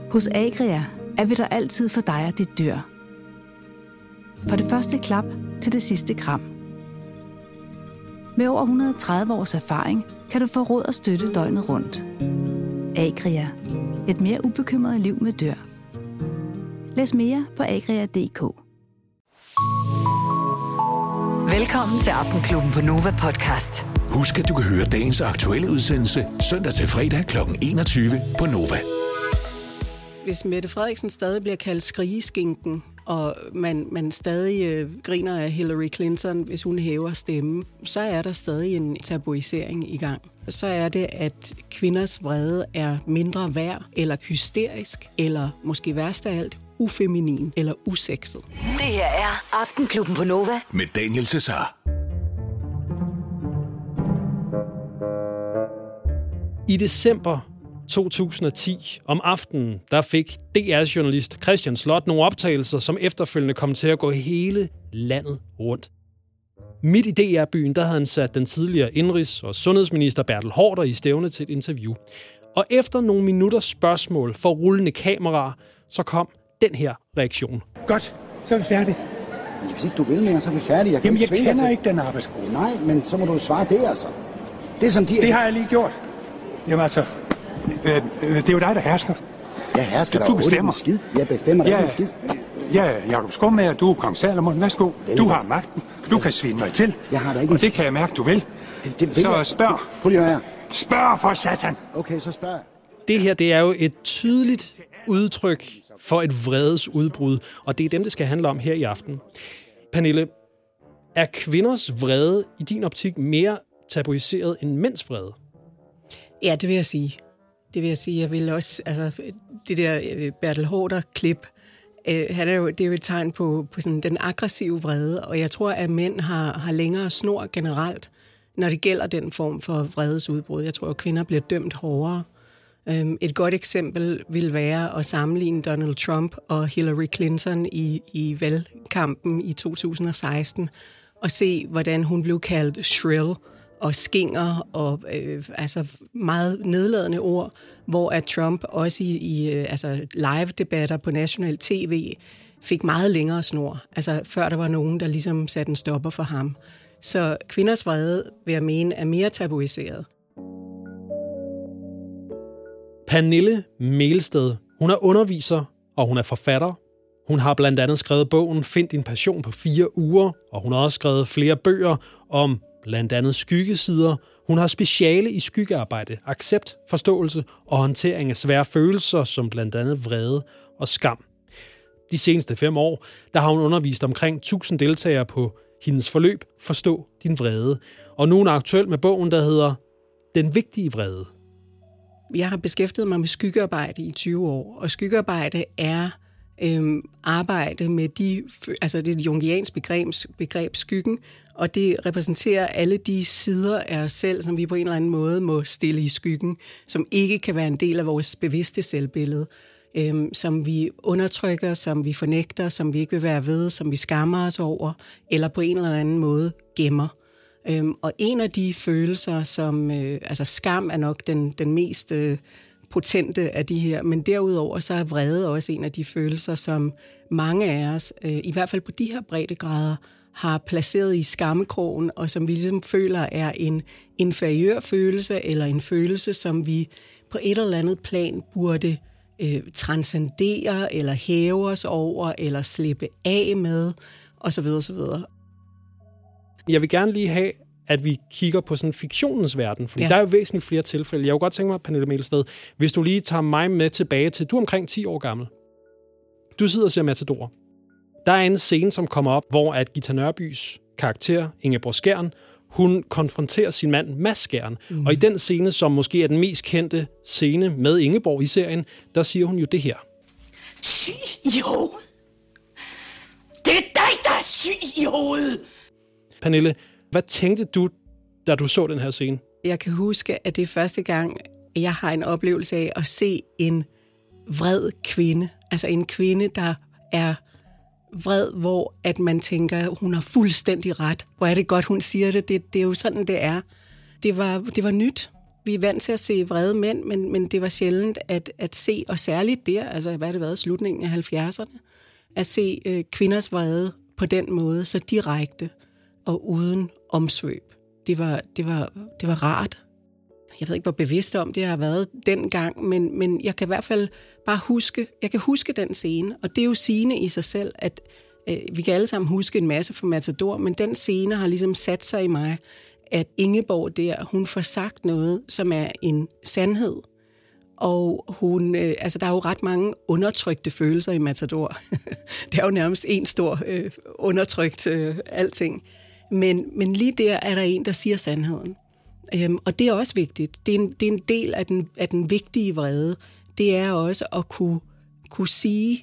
Hos Agria er vi der altid for dig og dit dyr. Fra det første klap til det sidste kram. Med over 130 års erfaring kan du få råd og støtte døgnet rundt. Agria. Et mere ubekymret liv med dyr. Læs mere på agria.dk. Velkommen til Aftenklubben på Nova Podcast. Husk, at du kan høre dagens aktuelle udsendelse søndag til fredag kl. 21 på Nova. Hvis Mette Frederiksen stadig bliver kaldt skrigeskinken, og man stadig griner af Hillary Clinton, hvis hun hæver stemmen, så er der stadig en tabuisering i gang. Så er det, at kvinders vrede er mindre værd, eller hysterisk, eller måske værst af alt, ufeminin eller usekset. Det her er Aftenklubben på Nova. Med Daniel Cesar. I december 2010 om aftenen, der fik DR-journalist Christian Slot nogle optagelser, som efterfølgende kom til at gå hele landet rundt. Midt i DR-byen, der havde han sat den tidligere indrigs- og sundhedsminister Bertel Haarder i stævne til et interview. Og efter nogle minutters spørgsmål for rullende kameraer, så kom den her reaktion. Godt, så er vi færdige. Hvis ikke du vil mere, så er vi færdige. Jeg kender ikke den arbejdsgruppe. Nej, men så må du svare det altså. Det som de... Det har jeg lige gjort. Jamen altså, det er jo dig, der hersker. Jeg hersker du bestemmer. Skid. Jeg bestemmer dig skid. Ja, Jacob Skommager, du er kong Salomon. Værsgo. Du har magten. Du kan svine mig til. Jeg har da ikke... Og det kan jeg mærke, du vil. Så spørg. Prøv lige her. Spørg for satan. Okay, så spørg. Det her, det er jo et tydeligt udtryk for et vredesudbrud, og det er dem, det skal handle om her i aften. Pernille, er kvinders vrede i din optik mere tabuiseret end mænds vrede? Ja, det vil jeg sige. Jeg vil også, altså det der Bertel Haarder-klip, det er jo et tegn på sådan den aggressive vrede, og jeg tror, at mænd har længere snor generelt, når det gælder den form for vredesudbrud. Jeg tror, at kvinder bliver dømt hårdere. Et godt eksempel vil være at sammenligne Donald Trump og Hillary Clinton i valgkampen i 2016 og se, hvordan hun blev kaldt shrill og skinger og altså meget nedladende ord, hvor at Trump også i live-debatter på national tv fik meget længere snor. Altså før der var nogen, der ligesom satte en stopper for ham. Så kvinders vrede, vil jeg mene, er mere tabuiseret. Pernille Melsted, hun er underviser, og hun er forfatter. Hun har blandt andet skrevet bogen Find din passion på 4 uger, og hun har også skrevet flere bøger om blandt andet skyggesider. Hun har speciale i skyggearbejde, accept, forståelse og håndtering af svære følelser, som blandt andet vrede og skam. De seneste 5 år, der har hun undervist omkring 1000 deltagere på hendes forløb Forstå din vrede. Og nu er hun aktuel med bogen, der hedder Den vigtige vrede. Jeg har beskæftiget mig med skyggearbejde i 20 år, og skyggearbejde er arbejde med det jungianske begreb skyggen, og det repræsenterer alle de sider af os selv, som vi på en eller anden måde må stille i skyggen, som ikke kan være en del af vores bevidste selvbillede, som vi undertrykker, som vi fornægter, som vi ikke vil være ved, som vi skammer os over, eller på en eller anden måde gemmer. Og en af de følelser, som skam er nok den mest potente af de her, men derudover så er vrede også en af de følelser, som mange af os, i hvert fald på de her breddegrader, har placeret i skammekrogen, og som vi ligesom føler er en inferiør følelse, eller en følelse, som vi på et eller andet plan burde transcendere, eller hæve os over, eller slippe af med, osv. osv. Jeg vil gerne lige have, at vi kigger på sådan fiktionens verden, fordi der er jo væsentligt flere tilfælde. Jeg kunne godt tænke mig, Pernille Melsted, hvis du lige tager mig med tilbage til, du er omkring 10 år gammel. Du sidder og ser Matador. Der er en scene, som kommer op, hvor at Gita Nørbys karakter, Ingeborg Skjern, hun konfronterer sin mand Mads Skjern. Og i den scene, som måske er den mest kendte scene med Ingeborg i serien, der siger hun jo det her. Syg i hovedet. Det er dig, der er syg i hovedet. Pernille, hvad tænkte du, da du så den her scene? Jeg kan huske, at det er første gang, jeg har en oplevelse af at se en vred kvinde. Altså en kvinde, der er vred, hvor at man tænker, hun har fuldstændig ret. Hvor er det godt, hun siger det. Det er jo sådan, det er. Det var nyt. Vi er vant til at se vrede mænd, men det var sjældent at se, og særligt der, altså hvad har det været, slutningen af 70'erne, at se kvinders vrede på den måde, så direkte og uden omsvøb. Det var rart. Jeg ved ikke, hvor bevidst om det har været dengang, men jeg kan i hvert fald bare huske den scene, og det er jo sigende i sig selv, at vi kan alle sammen huske en masse fra Matador, men den scene har ligesom sat sig i mig, at Ingeborg der, hun får sagt noget, som er en sandhed. Og hun, altså der er jo ret mange undertrykte følelser i Matador. Det er jo nærmest en stor undertrykt alting. Men lige der er der en, der siger sandheden. Og det er også vigtigt. Det er en del af den vigtige vrede. Det er også at kunne sige,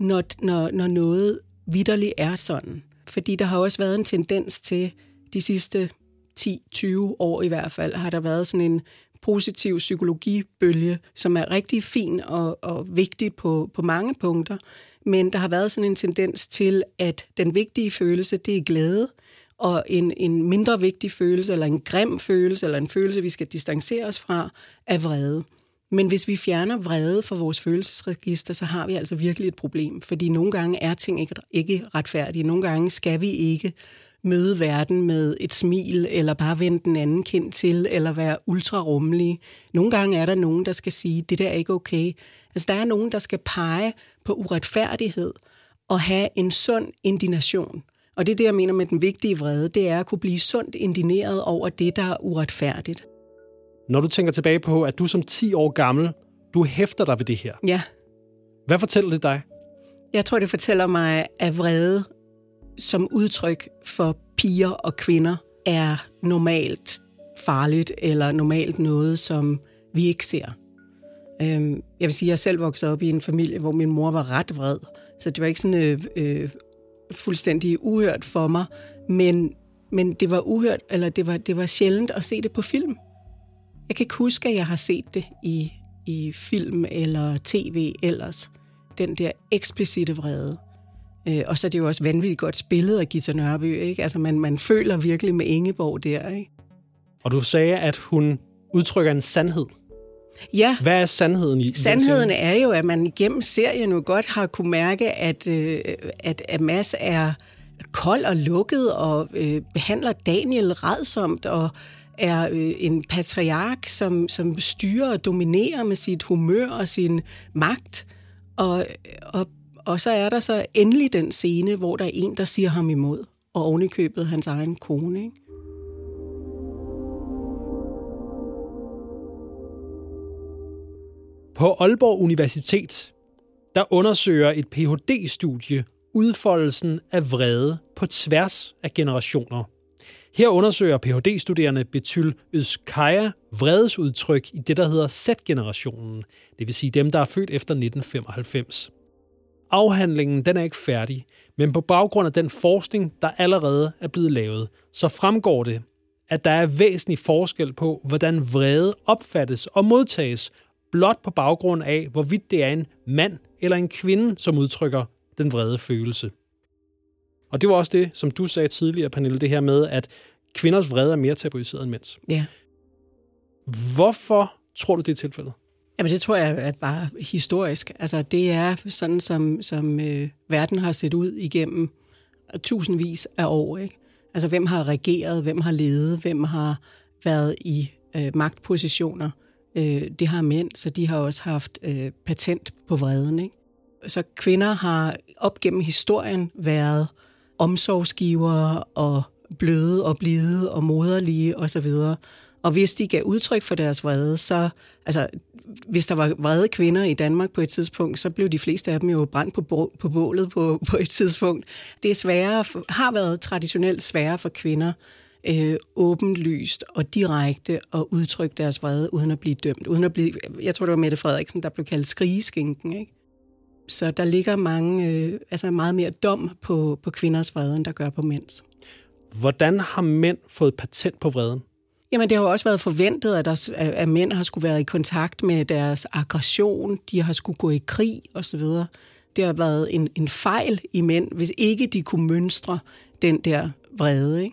når noget vitterligt er sådan. Fordi der har også været en tendens til de sidste 10-20 år i hvert fald, har der været sådan en positiv psykologibølge, som er rigtig fin og vigtig på mange punkter. Men der har været sådan en tendens til, at den vigtige følelse, det er glæde, og en mindre vigtig følelse, eller en grim følelse, eller en følelse, vi skal distancere os fra, er vrede. Men hvis vi fjerner vrede fra vores følelsesregister, så har vi altså virkelig et problem. Fordi nogle gange er ting ikke retfærdige. Nogle gange skal vi ikke møde verden med et smil, eller bare vende den anden kind til, eller være ultrarummelige. Nogle gange er der nogen, der skal sige, det der er ikke okay. Altså der er nogen, der skal pege på uretfærdighed og have en sund indignation. Og det er det, jeg mener med den vigtige vrede, det er at kunne blive sundt indigneret over det, der er uretfærdigt. Når du tænker tilbage på, at du som 10 år gammel, du hæfter dig ved det her. Ja. Hvad fortæller det dig? Jeg tror, det fortæller mig, at vrede som udtryk for piger og kvinder er normalt farligt, eller normalt noget, som vi ikke ser. Jeg vil sige, at jeg selv voksede op i en familie, hvor min mor var ret vred, så det var ikke sådan fuldstændig uhørt for mig, men det var uhørt, eller det var sjældent at se det på film. Jeg kan ikke huske, at jeg har set det i film eller tv ellers. Den der eksplicite vrede. Og så er det jo også vanvittigt godt spillet af Githa Nørby, ikke? Altså man føler virkelig med Ingeborg der, ikke? Og du sagde, at hun udtrykker en sandhed. Ja. Hvad er sandheden i? Sandheden er jo, at man igennem serien jo godt har kunne mærke, at Mads er kold og lukket og behandler Daniel rædsomt og er en patriark, som styrer og dominerer med sit humør og sin magt. Og så er der så endelig den scene, hvor der er en, der siger ham imod, og ovenikøbet hans egen kone, ikke? På Aalborg Universitet, der undersøger et Ph.D.-studie udfoldelsen af vrede på tværs af generationer. Her undersøger Ph.D.-studerende Betyl Özkaya vredesudtryk i det, der hedder Z-generationen, det vil sige dem, der er født efter 1995. Afhandlingen den er ikke færdig, men på baggrund af den forskning, der allerede er blevet lavet, så fremgår det, at der er væsentlig forskel på, hvordan vrede opfattes og modtages, blot på baggrund af, hvorvidt det er en mand eller en kvinde, som udtrykker den vrede følelse. Og det var også det, som du sagde tidligere, Pernille, det her med, at kvinders vrede er mere tabuiseret end mænds. Ja. Hvorfor tror du, det er tilfældet? Jamen det tror jeg er bare historisk. Altså det er sådan, som verden har set ud igennem tusindvis af år, ikke? Altså hvem har regeret, hvem har ledet, hvem har været i magtpositioner. Det har mænd, så de har også haft patent på vreden, ikke? Så kvinder har op gennem historien været omsorgsgivere og bløde og blide og moderlige osv. Og hvis de gav udtryk for deres vrede, så altså hvis der var vrede kvinder i Danmark på et tidspunkt, så blev de fleste af dem jo brændt på bålet på et tidspunkt. Det er sværere, har været traditionelt sværere for kvinder åbenlyst og direkte at udtrykke deres vrede uden at blive dømt. Jeg tror, det var Mette Frederiksen, der blev kaldt skrigeskinken, ikke? Så der ligger meget mere dom på kvinders vrede, end der gør på mænds. Hvordan har mænd fået patent på vreden? Jamen, det har jo også været forventet, at mænd har skulle være i kontakt med deres aggression, de har skulle gå i krig osv. Det har været en fejl i mænd, hvis ikke de kunne mønstre den der vrede, ikke?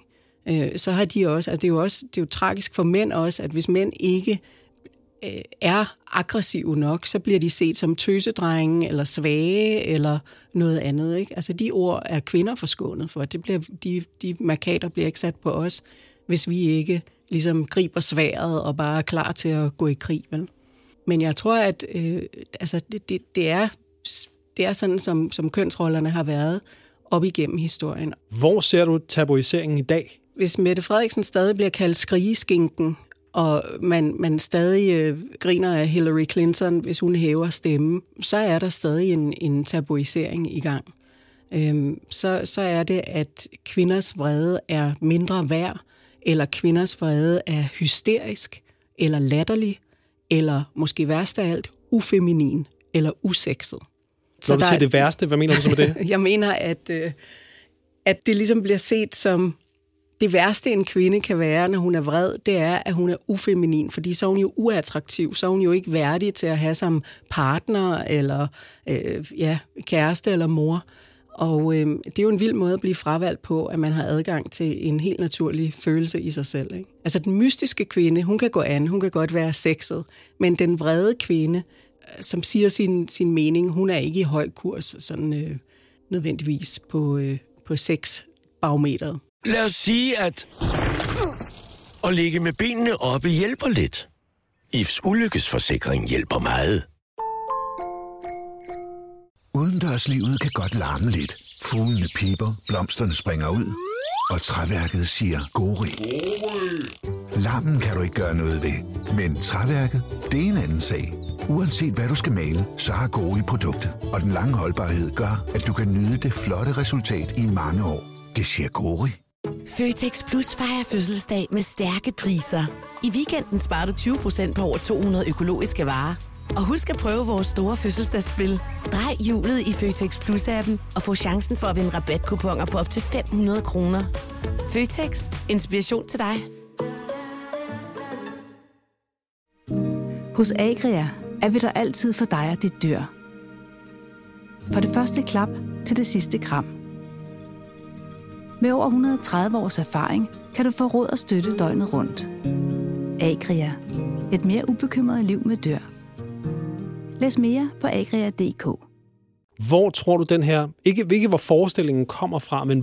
så har de også, altså det er jo tragisk for mænd også, at hvis mænd ikke er aggressive nok, så bliver de set som tøsedrenge eller svage eller noget andet, ikke? Altså de ord er kvinder forskånet for. Det bliver, de markader bliver ikke sat på os, hvis vi ikke ligesom griber sværdet og bare er klar til at gå i krig, vel? Men jeg tror, at det er sådan, som kønsrollerne har været op igennem historien. Hvor ser du tabuiseringen i dag? Hvis Mette Frederiksen stadig bliver kaldt skrigeskinken, og man stadig griner af Hillary Clinton, hvis hun hæver stemmen, så er der stadig en tabuisering i gang. Så er det, at kvinders vrede er mindre værd, eller kvinders vrede er hysterisk, eller latterlig, eller måske værst af alt, ufeminin eller usekset. Når du siger det værste, hvad mener du så med det? Jeg mener, at det ligesom bliver set som det værste, en kvinde kan være, når hun er vred, det er, at hun er ufeminin, fordi så er hun jo uattraktiv, så er hun jo ikke værdig til at have som partner, eller kæreste eller mor. Og det er jo en vild måde at blive fravalgt på, at man har adgang til en helt naturlig følelse i sig selv, ikke? Altså den mystiske kvinde, hun kan gå an, hun kan godt være sexet, men den vrede kvinde, som siger sin mening, hun er ikke i høj kurs, sådan nødvendigvis på sexbarometeret. Lad os sige, at at ligge med benene oppe hjælper lidt. IFs ulykkesforsikring hjælper meget. Udendørslivet kan godt larme lidt. Fuglene piper, blomsterne springer ud, og træværket siger gori. Larmen kan du ikke gøre noget ved, men træværket, det er en anden sag. Uanset hvad du skal male, så har Gori produktet, og den lange holdbarhed gør, at du kan nyde det flotte resultat i mange år. Det siger Gori. Føtex Plus fejrer fødselsdag med stærke priser. I weekenden sparer du 20% på over 200 økologiske varer. Og husk at prøve vores store fødselsdagsspil. Drej hjulet i Føtex Plus-appen og få chancen for at vinde rabatkuponer på op til 500 kroner. Føtex. Inspiration til dig. Hos Agria er vi der altid for dig og dit dyr. Fra det første klap til det sidste kram. Med over 130 års erfaring kan du få råd og støtte døgnet rundt. Agria. Et mere ubekymret liv med dyr. Læs mere på agria.dk. Hvor tror du den her, ikke hvor forestillingen kommer fra, men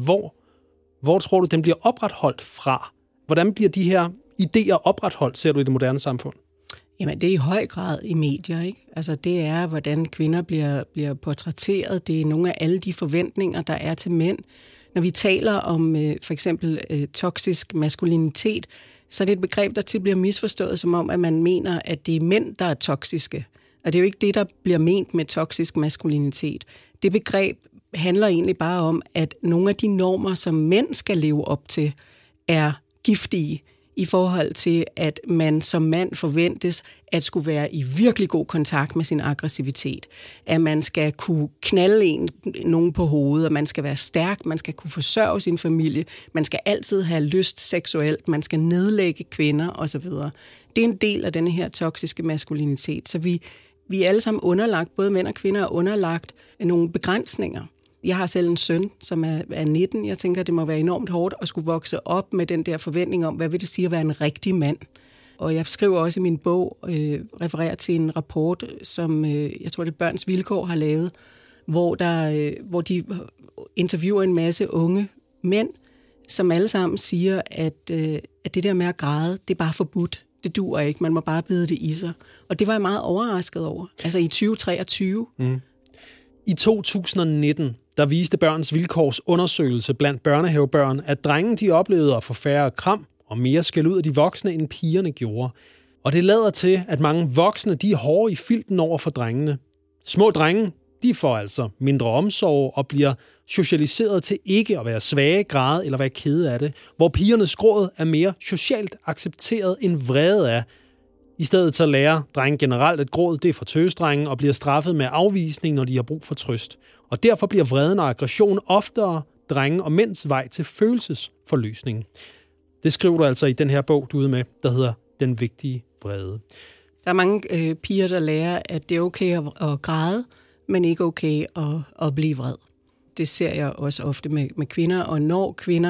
hvor tror du den bliver opretholdt fra? Hvordan bliver de her idéer opretholdt, ser du i det moderne samfund? Jamen, det er i høj grad i medier, ikke? Altså, det er, hvordan kvinder bliver portrætteret. Det er nogle af alle de forventninger, der er til mænd. Når vi taler om for eksempel toksisk maskulinitet, så er det et begreb, der til bliver misforstået, som om, at man mener, at det er mænd, der er toksiske. Og det er jo ikke det, der bliver ment med toksisk maskulinitet. Det begreb handler egentlig bare om, at nogle af de normer, som mænd skal leve op til, er giftige i forhold til, at man som mand forventes at skulle være i virkelig god kontakt med sin aggressivitet. At man skal kunne knalde nogen på hovedet, og man skal være stærk, man skal kunne forsørge sin familie, man skal altid have lyst seksuelt, man skal nedlægge kvinder osv. Det er en del af denne her toksiske maskulinitet, så vi er alle sammen underlagt, både mænd og kvinder er underlagt nogle begrænsninger. Jeg har selv en søn, som er 19. Jeg tænker, det må være enormt hårdt at skulle vokse op med den der forventning om, hvad vil det sige at være en rigtig mand. Og jeg skriver også i min bog, refererer til en rapport, som jeg tror, det Børns Vilkår har lavet, hvor de interviewer en masse unge mænd, som alle sammen siger, at det der med at græde, det er bare forbudt. Det duer ikke, man må bare bide det i sig. Og det var jeg meget overrasket over. Altså i 2023. Mm. I 2019, der viste Børns Vilkårs undersøgelse blandt børnehavebørn, at drenge de oplevede at få færre kram og mere skæld ud af de voksne, end pigerne gjorde. Og det lader til, at mange voksne de er hårde i filten over for drengene. Små drenge, de får altså mindre omsorg og bliver socialiseret til ikke at være svage, græde eller være kede af det, hvor pigernes gråd er mere socialt accepteret end vrede af. I stedet så lærer drenge generelt, at gråd det er for tøsdrenge og bliver straffet med afvisning, når de har brug for trøst. Og derfor bliver vreden og aggression oftere drenge og mænds vej til følelsesforløsning. Det skriver du altså i den her bog, du er ude med, der hedder Den vigtige vrede. Der er mange piger, der lærer, at det er okay at græde, men ikke okay at blive vred. Det ser jeg også ofte med kvinder, og når kvinder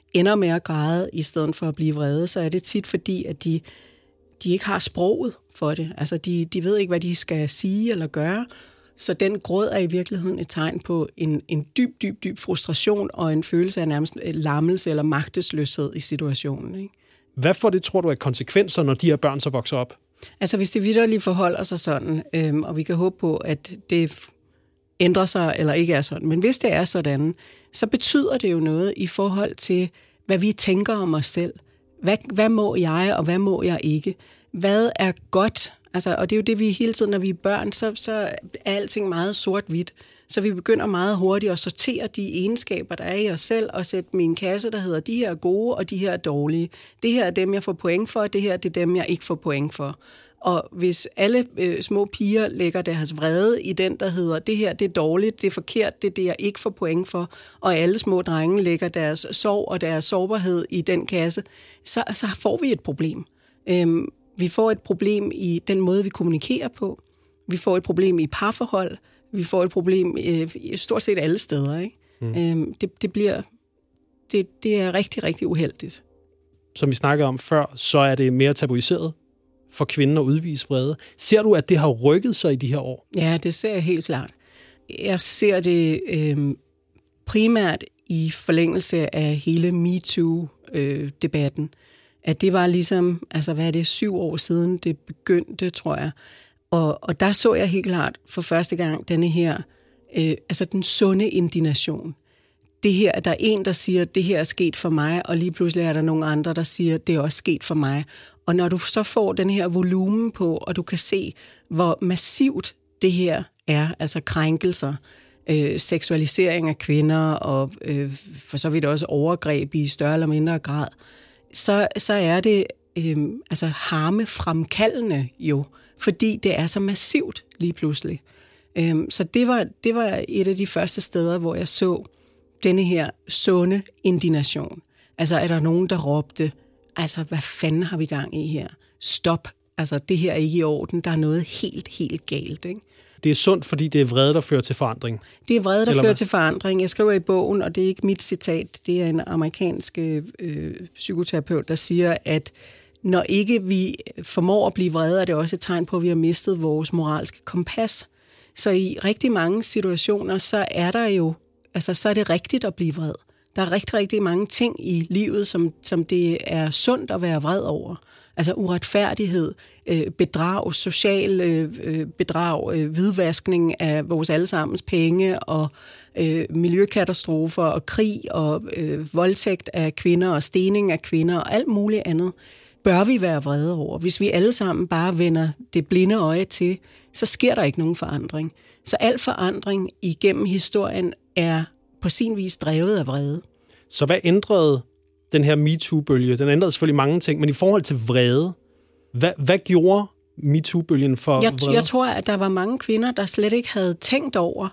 ender med at græde i stedet for at blive vrede, så er det tit fordi, at de ikke har sproget for det. Altså, de ved ikke, hvad de skal sige eller gøre. Så den gråd er i virkeligheden et tegn på en dyb frustration og en følelse af nærmest lammelse eller magtesløshed i situationen. Ikke? Hvad får det, tror du, af konsekvenser, når de her børn så vokser op? Altså, hvis det vitterligt forholder sig sådan, og vi kan håbe på, at det ændrer sig eller ikke er sådan, men hvis det er sådan, så betyder det jo noget i forhold til, hvad vi tænker om os selv. Hvad må jeg, og hvad må jeg ikke? Hvad er godt? Altså, og det er jo det, vi hele tiden, når vi er børn, så er alting meget sort-hvidt. Så vi begynder meget hurtigt at sortere de egenskaber, der er i os selv, og sætte min kasse, der hedder, de her er gode, og de her er dårlige. Det her er dem, jeg får point for, og det her det er dem, jeg ikke får point for. Og hvis alle små piger lægger deres vrede i den, der hedder, det her det er dårligt, det er forkert, det er det, jeg ikke får point for, og alle små drenge lægger deres sorg og deres sårbarhed i den kasse, så får vi et problem. Vi får et problem i den måde, vi kommunikerer på. Vi får et problem i parforhold. Vi får et problem stort set alle steder. Ikke? Det er rigtig, rigtig uheldigt. Som vi snakkede om før, så er det mere tabuiseret for kvinden at udvise vrede. Ser du, at det har rykket sig i de her år? Ja, det ser jeg helt klart. Jeg ser det primært i forlængelse af hele MeToo-debatten. At det var ligesom, altså hvad er det, 7 år siden det begyndte, tror jeg. Og der så jeg helt klart for første gang denne her, altså den sunde indignation. Det her, der er en, der siger, det her er sket for mig, og lige pludselig er der nogle andre, der siger, det er også sket for mig. Og når du så får den her volumen på, og du kan se, hvor massivt det her er, altså krænkelser, seksualisering af kvinder, og for så vidt også overgreb i større eller mindre grad, så er det altså harmefremkaldende jo, fordi det er så massivt lige pludselig. Så det var et af de første steder, hvor jeg så denne her sunde indignation. Altså er der nogen, der råbte, altså hvad fanden har vi gang i her? Stop, altså det her er ikke i orden, der er noget helt galt, ikke? Det er sundt, fordi det er vrede, der fører til forandring. Det er vrede, der fører til forandring. Jeg skriver i bogen, og det er ikke mit citat, det er en amerikansk psykoterapeut, der siger, at når ikke vi formår at blive vrede, er det også et tegn på, at vi har mistet vores moralske kompas. Så i rigtig mange situationer, så er der jo, altså så er det rigtigt at blive vred. Der er rigtig mange ting i livet, som det er sundt at være vred over. Altså uretfærdighed, bedrag, social bedrag, hvidvaskning af vores allesammens penge og miljøkatastrofer og krig og voldtægt af kvinder og stening af kvinder og alt muligt andet, bør vi være vrede over. Hvis vi alle sammen bare vender det blinde øje til, så sker der ikke nogen forandring. Så al forandring igennem historien er på sin vis drevet af vrede. Så hvad ændrede den her MeToo-bølge? Den ændrede selvfølgelig mange ting, men i forhold til vrede, hvad gjorde MeToo-bølgen for vrede? Jeg tror, at der var mange kvinder, der slet ikke havde tænkt over,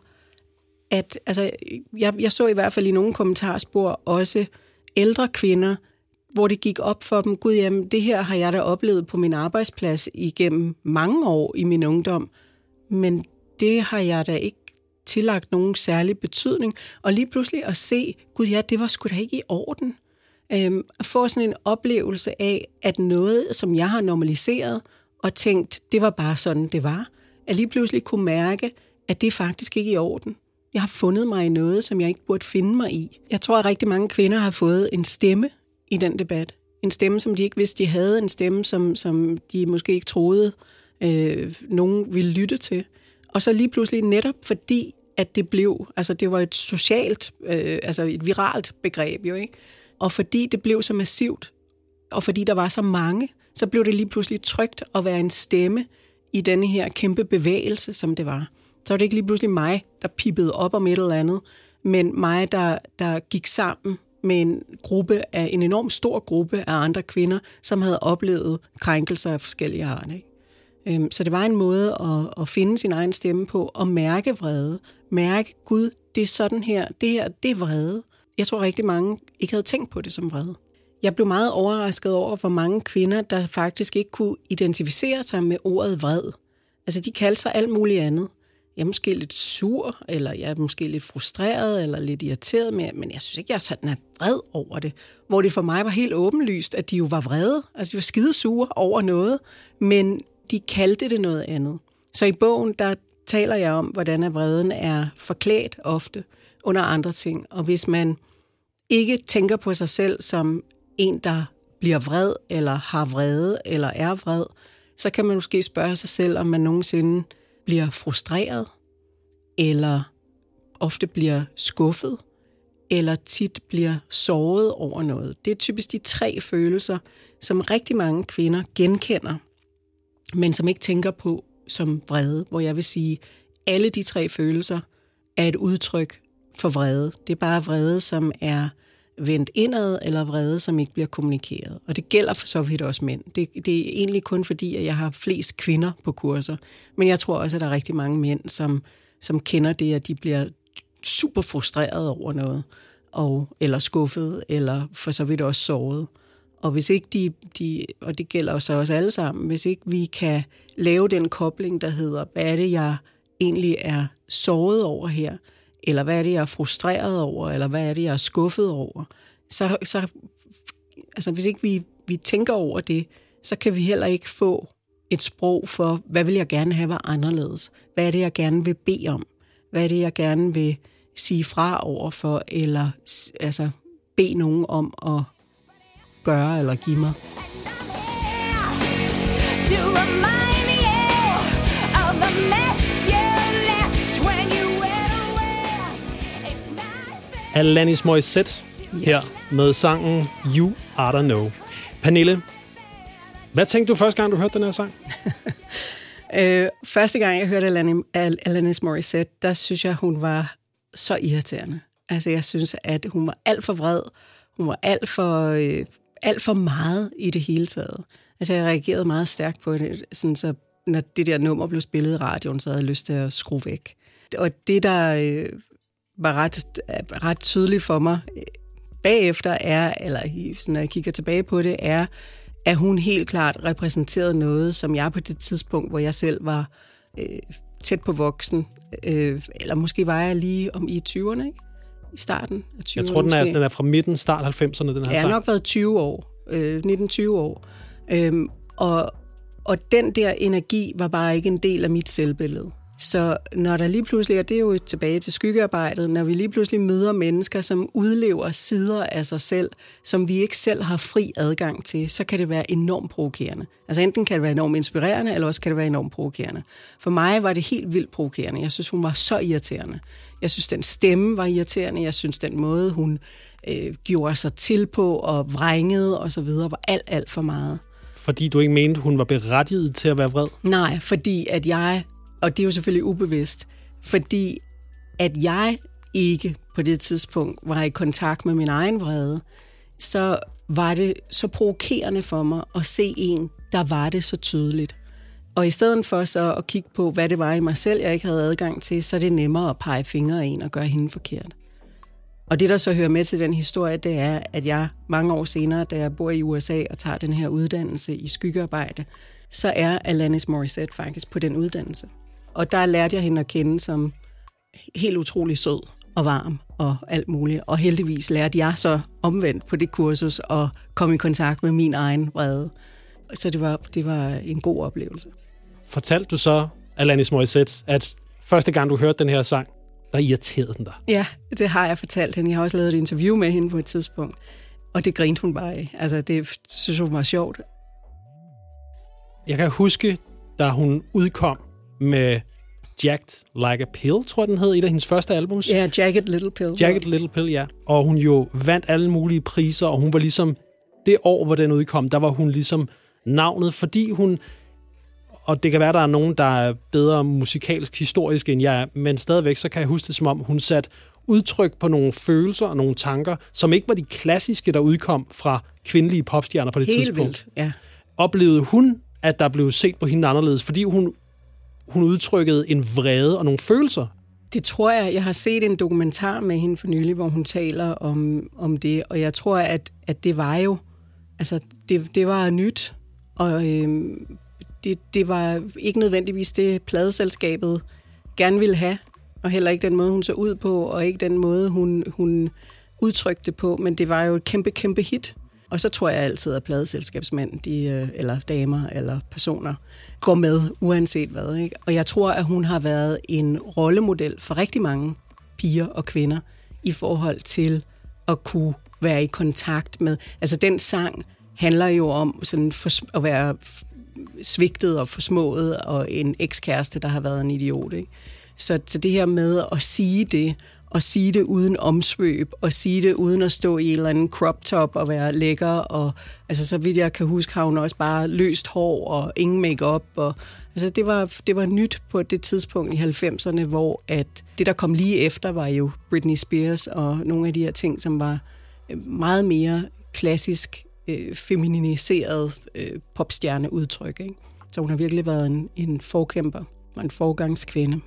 at altså, jeg så i hvert fald i nogle kommentarspor også ældre kvinder, hvor det gik op for dem, gud jamen, det her har jeg da oplevet på min arbejdsplads igennem mange år i min ungdom, men det har jeg da ikke tillagt nogen særlig betydning. Og lige pludselig at se, gud ja, det var sgu da ikke i orden. At få sådan en oplevelse af, at noget, som jeg har normaliseret og tænkt, det var bare sådan, det var, at lige pludselig kunne mærke, at det er faktisk ikke i orden. Jeg har fundet mig i noget, som jeg ikke burde finde mig i. Jeg tror, at rigtig mange kvinder har fået en stemme i den debat. En stemme, som de ikke vidste, de havde. En stemme, som de måske ikke troede, nogen ville lytte til. Og så lige pludselig netop fordi, at det blev, altså det var et socialt, altså et viralt begreb jo, ikke? Og fordi det blev så massivt, og fordi der var så mange, så blev det lige pludselig trygt at være en stemme i denne her kæmpe bevægelse, som det var. Så var det ikke lige pludselig mig, der pippede op om et eller andet, men mig, der gik sammen med en enormt stor gruppe af andre kvinder, som havde oplevet krænkelser af forskellige art, ikke? Så det var en måde at finde sin egen stemme på, og mærke vrede. Mærke, gud, det er sådan her, det er vrede. Jeg tror rigtig mange ikke havde tænkt på det som vrede. Jeg blev meget overrasket over, hvor mange kvinder, der faktisk ikke kunne identificere sig med ordet vred. Altså, de kaldte sig alt muligt andet. jeg er måske lidt sur, eller jeg er måske lidt frustreret, eller lidt irriteret med, men jeg synes ikke, jeg sådan er vred over det. Hvor det for mig var helt åbenlyst, at de jo var vrede. Altså, de var skidesure over noget, men de kaldte det noget andet. Så i bogen, der taler jeg om, hvordan vreden er forklædt ofte under andre ting. Og hvis man ikke tænker på sig selv som en, der bliver vred, eller har vrede, eller er vred, så kan man måske spørge sig selv, om man nogensinde bliver frustreret, eller ofte bliver skuffet, eller tit bliver såret over noget. Det er typisk de 3 følelser, som rigtig mange kvinder genkender, men som ikke tænker på som vrede, hvor jeg vil sige, alle de 3 følelser er et udtryk for vrede. Det er bare vrede, som er vendt indad, eller vrede, som ikke bliver kommunikeret. Og det gælder for så vidt også mænd. Det er egentlig kun fordi, at jeg har flest kvinder på kurser. Men jeg tror også, at der er rigtig mange mænd, som kender det, at de bliver super frustreret over noget, eller skuffet, eller for så vidt også såret. Og hvis ikke og det gælder så også alle sammen, hvis ikke vi kan lave den kobling, der hedder, hvad er det, jeg egentlig er såret over her, eller hvad er det, jeg er frustreret over, eller hvad er det, jeg er skuffet over, så altså hvis ikke vi tænker over det, så kan vi heller ikke få et sprog for, hvad vil jeg gerne have var anderledes? Hvad er det, jeg gerne vil bede om? Hvad er det, jeg gerne vil sige fra overfor, eller altså bede nogen om at gøre eller give mig? Alanis Morissette her med sangen You Oughta Know. Pernille, hvad tænkte du første gang, du hørte den her sang? Første gang, jeg hørte Alanis Morissette, der synes jeg, hun var så irriterende. Altså, jeg synes, at hun var alt for vred. Hun var alt for meget i det hele taget. Altså, jeg reagerede meget stærkt på det, sådan så når det der nummer blev spillet i radioen, så havde jeg lyst til at skrue væk. Og det, der var ret tydeligt for mig bagefter når jeg kigger tilbage på det, er, at hun helt klart repræsenterede noget, som jeg på det tidspunkt, hvor jeg selv var tæt på voksen, eller måske var jeg lige om i 20'erne, ikke? I starten af 20'erne. Jeg tror, den er fra midten, start 90'erne, den her sang. Jeg har nok været 20 år, 19-20 år. Og den der energi var bare ikke en del af mit selvbillede. Så når der lige pludselig, og det er jo tilbage til skyggearbejdet, når vi lige pludselig møder mennesker, som udlever sider af sig selv, som vi ikke selv har fri adgang til, så kan det være enormt provokerende. Altså enten kan det være enormt inspirerende, eller også kan det være enormt provokerende. For mig var det helt vildt provokerende. Jeg synes, hun var så irriterende. Jeg synes, den stemme var irriterende. Jeg synes, den måde, hun gjorde sig til på og vrængede og så videre, var alt for meget. Fordi du ikke mente, hun var berettiget til at være vred? Nej, fordi at og det er jo selvfølgelig ubevidst, fordi at jeg ikke på det tidspunkt var i kontakt med min egen vrede, så var det så provokerende for mig at se en, der var det så tydeligt. Og i stedet for så at kigge på, hvad det var i mig selv, jeg ikke havde adgang til, så er det nemmere at pege fingre af en og gøre hende forkert. Og det, der så hører med til den historie, det er, at jeg mange år senere, da jeg bor i USA og tager den her uddannelse i skyggearbejde, så er Alanis Morissette faktisk på den uddannelse. Og der lærte jeg hende at kende som helt utrolig sød og varm og alt muligt. Og heldigvis lærte jeg så omvendt på det kursus at komme i kontakt med min egen vrede. Så det var en god oplevelse. Fortalte du så, Alanis Morissette, at første gang du hørte den her sang, der irriterede den dig? Ja, det har jeg fortalt hende. Jeg har også lavet et interview med hende på et tidspunkt. Og det grinte hun bare af. Altså, det synes hun var sjovt. Jeg kan huske, da hun udkom med Jagged Like a Pill, tror jeg, den hed, et af hendes første albums. Ja, Jagged Little Pill. Jagged Little Pill, ja. Og hun jo vandt alle mulige priser, og hun var ligesom, det år, hvor den udkom, der var hun ligesom navnet, fordi hun, og det kan være, der er nogen, der er bedre musikalsk historisk end jeg er, men stadigvæk, så kan jeg huske det, som om hun satte udtryk på nogle følelser og nogle tanker, som ikke var de klassiske, der udkom fra kvindelige popstjerner på det tidspunkt. Helt vildt, ja. Oplevede hun, at der blev set på hende anderledes, fordi hun udtrykkede en vrede og nogle følelser? Det tror jeg. Jeg har set en dokumentar med hende for nylig, hvor hun taler om det, og jeg tror, at det var jo, altså det var nyt, og det var ikke nødvendigvis det, pladeselskabet gerne ville have, og heller ikke den måde, hun så ud på, og ikke den måde, hun udtrykte på, men det var jo et kæmpe, kæmpe hit. Og så tror jeg altid, at pladeselskabsmænd, eller damer, eller personer, går med, uanset hvad. Ikke? Og jeg tror, at hun har været en rollemodel for rigtig mange piger og kvinder, i forhold til at kunne være i kontakt med... Altså, den sang handler jo om sådan at være svigtet og forsmået, og en ekskæreste, der har været en idiot. Ikke? Så det her med at sige det, og sige det uden omsvøb, og sige det uden at stå i en eller anden crop top og være lækker, og altså, så vidt jeg kan huske, har hun også bare løst hår og ingen makeup, og altså, det var nyt på det tidspunkt i 90'erne, hvor at det, der kom lige efter, var jo Britney Spears og nogle af de her ting, som var meget mere klassisk feminiseret popstjerneudtryk. Ikke? Så hun har virkelig været en forkæmper og en forgangskvinde.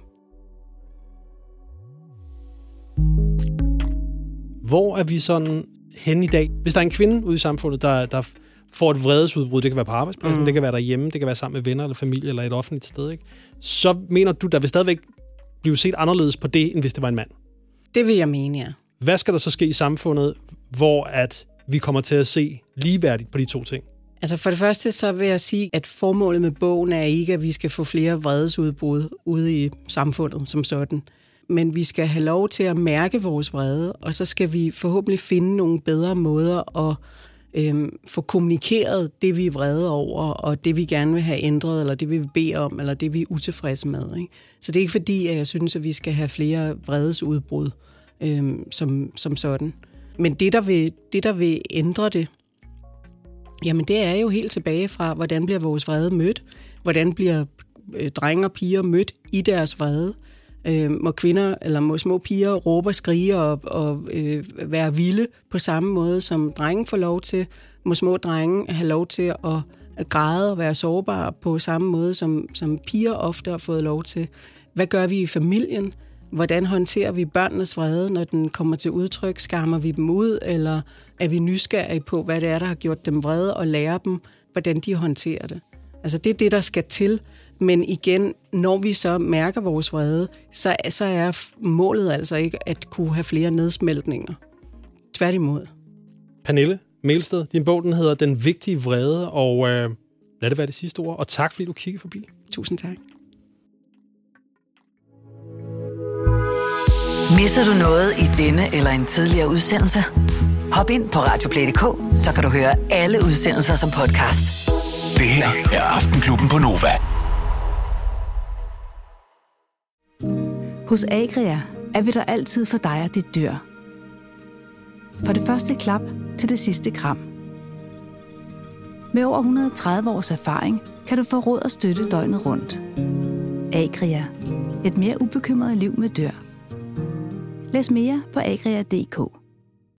Hvor er vi sådan hen i dag? Hvis der er en kvinde ude i samfundet, der får et vredesudbrud, det kan være på arbejdspladsen, det kan være derhjemme, det kan være sammen med venner eller familie eller et offentligt sted, ikke? Så mener du, der vil stadigvæk blive set anderledes på det, end hvis det var en mand? Det vil jeg mene, ja. Hvad skal der så ske i samfundet, hvor at vi kommer til at se ligeværdigt på de to ting? Altså for det første, så vil jeg sige, at formålet med bogen er ikke, at vi skal få flere vredesudbrud ude i samfundet som sådan. Men vi skal have lov til at mærke vores vrede, og så skal vi forhåbentlig finde nogle bedre måder at få kommunikeret det, vi er vrede over, og det, vi gerne vil have ændret, eller det, vi vil bede om, eller det, vi er utilfredse med. Ikke? Så det er ikke fordi, at jeg synes, at vi skal have flere vredesudbrud som sådan. Men det, der vil ændre det, jamen det er jo helt tilbage fra, hvordan bliver vores vrede mødt? Hvordan bliver drenge og piger mødt i deres vrede? Må kvinder eller må små piger råbe og skrige og være vilde på samme måde, som drenge får lov til? Må små drenge have lov til at græde og være sårbare på samme måde, som piger ofte har fået lov til? Hvad gør vi i familien? Hvordan håndterer vi børnenes vrede, når den kommer til udtryk? Skammer vi dem ud, eller er vi nysgerrige på, hvad det er, der har gjort dem vrede, og lærer dem, hvordan de håndterer det? Altså det er det, der skal til. Men igen, når vi så mærker vores vrede, så er målet altså ikke at kunne have flere nedsmeltninger. Tværtimod. Pernille Melsted, din bog den hedder Den vigtige vrede, og lad det være det sidste ord. Og tak, fordi du kiggede forbi. Tusind tak. Misser du noget i denne eller en tidligere udsendelse? Hop ind på radioplay.dk, så kan du høre alle udsendelser som podcast. Det her er Aftenklubben på Nova. Hos Agria er vi der altid for dig og dit dyr. For det første klap til det sidste kram. Med over 130 års erfaring kan du få råd og støtte døgnet rundt. Agria. Et mere ubekymret liv med dyr. Læs mere på agria.dk.